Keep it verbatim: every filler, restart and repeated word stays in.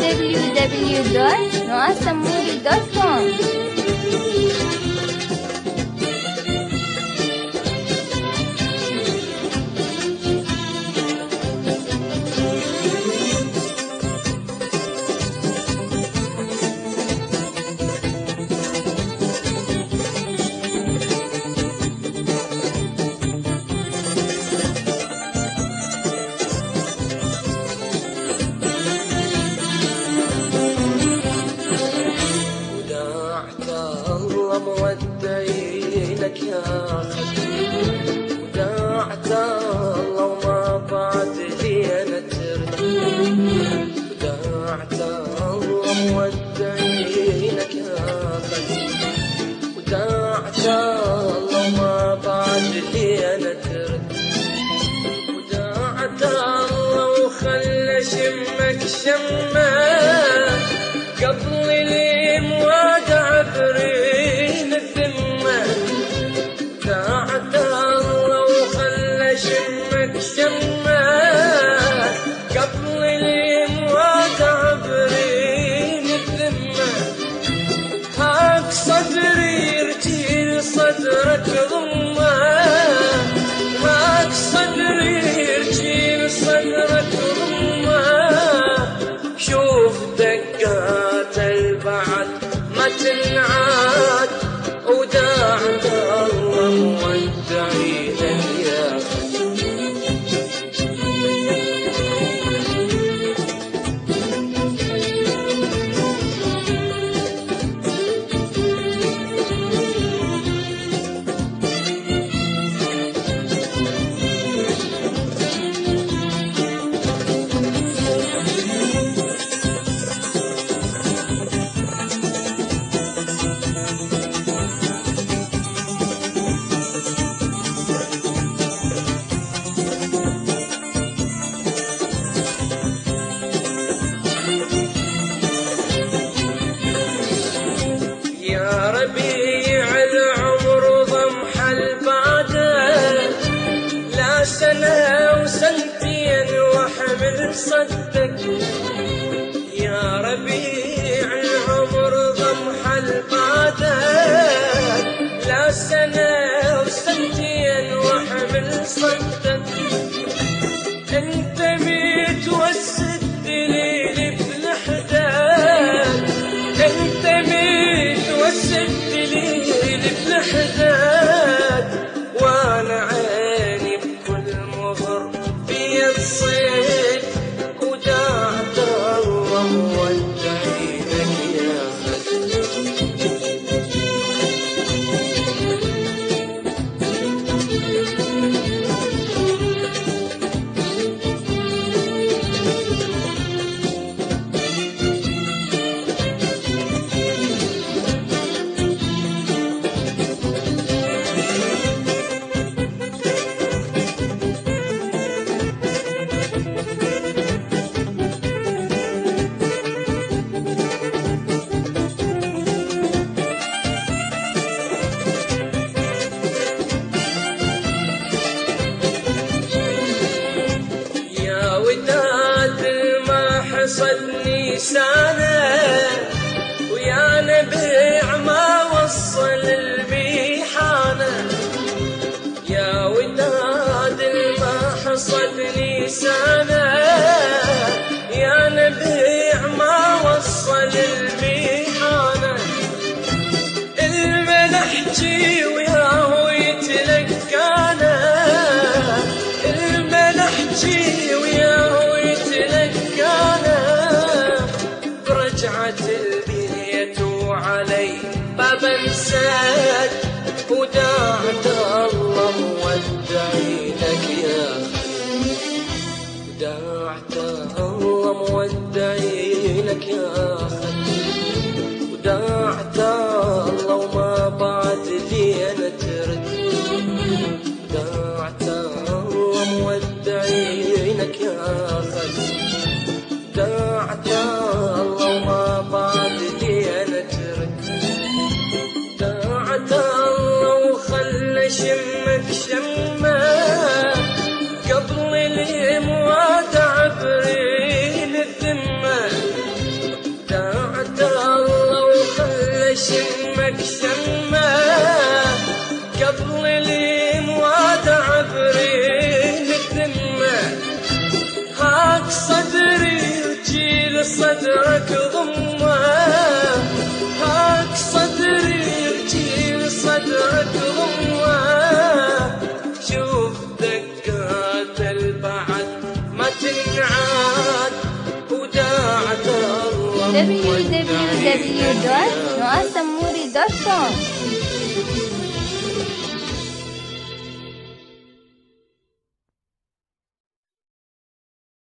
w w دوت نوع السموري دوت كوم. مودعينك يا خلي وداعت الله وما بعد لي أنا ترد وداعت الله مودعينك يا خلي وداعت الله وما بعد لي أنا ترد وداعت الله وخلى شمك شمه قبل لي موادع بريد الذمة داعت الله وخلى شمك شمه قبل لي موادع بريد الذمة هاك صدري يرتيل صدرك ضمه هاك صدري يرتيل صدرك ضمه شوف دقات البعد ما تنعاد وداعت الله مودعينك يا ربيع العمر ضمح البادة لا سنة وسنتين وحمل صدك يا ربيع العمر ضمح البادة لا سنة وسنتين وحمل صدك انت بيت والسد ليلي بلحدك انت بيت والسد ليلي بلحدك وانا عيني بكل مضر في الصيد وداعت الله مودعينك يا خلي حصدني سنة ويا نبيع ما وصل البيحانة يا وداد ما حصدني سنة يا نبيع ما وصل البيحانة الملحجي وياه يتلقانا الملحجي وياه يتلقانا برجعة البيت وعلي باب مسد وداعت الله مودعينك يا خلي وداعت الله مودعينك يا خلي وداعت الله وما بعد لي أنا ترد وداعت الله مودعينك يا خلي وداعت الله وما بعد لي أنا ترد وداعت الله وخلى صدرك ضمه، هاك صدري يرجي صدرك ضمه، شوف دقات البعد ما تنعاد وداعة الله دبليو دبليو دبليو دوت نواف سموري دوت كوم